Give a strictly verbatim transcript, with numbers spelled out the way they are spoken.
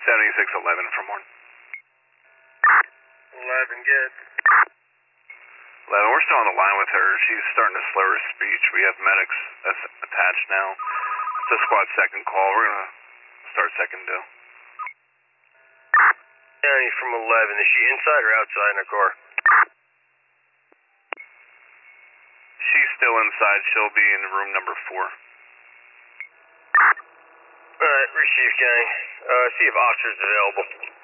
seventy-six eleven from one. eleven, good. eleven, we're still on the line with her. She's starting to slur her speech. We have medics that's attached now. It's a squad second call. We're going to start second due. County from eleven, is she inside or outside in her car? She's still inside. She'll be in room number four. Alright, receive, County. Uh, see if officer's available.